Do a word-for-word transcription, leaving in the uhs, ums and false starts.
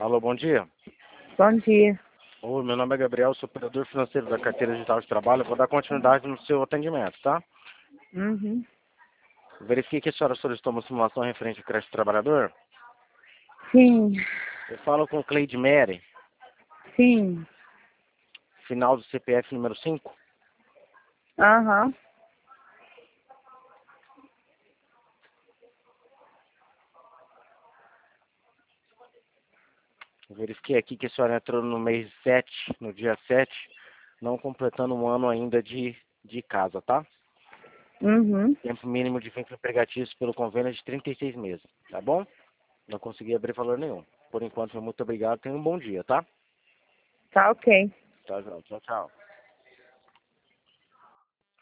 Alô, bom dia. Bom dia. Oi, meu nome é Gabriel, sou operador financeiro da carteira digital de trabalho. Eu vou dar continuidade no seu atendimento, tá? Uhum. Verifiquei que a senhora solicitou uma simulação referente ao crédito do trabalhador. Sim, Eu falo com Cleide Mary, sim. final do C P F número cinco. Aham. Verifiquei aqui que a senhora entrou no mês sete, no dia sete, não completando um ano ainda de, de casa, tá? Uhum. Tempo mínimo de vínculo empregatício pelo convênio é de trinta e seis meses, tá bom? Não consegui abrir valor nenhum. Por enquanto, muito obrigado. Tenha um bom dia, tá? Tá ok. Tchau, tchau, tchau.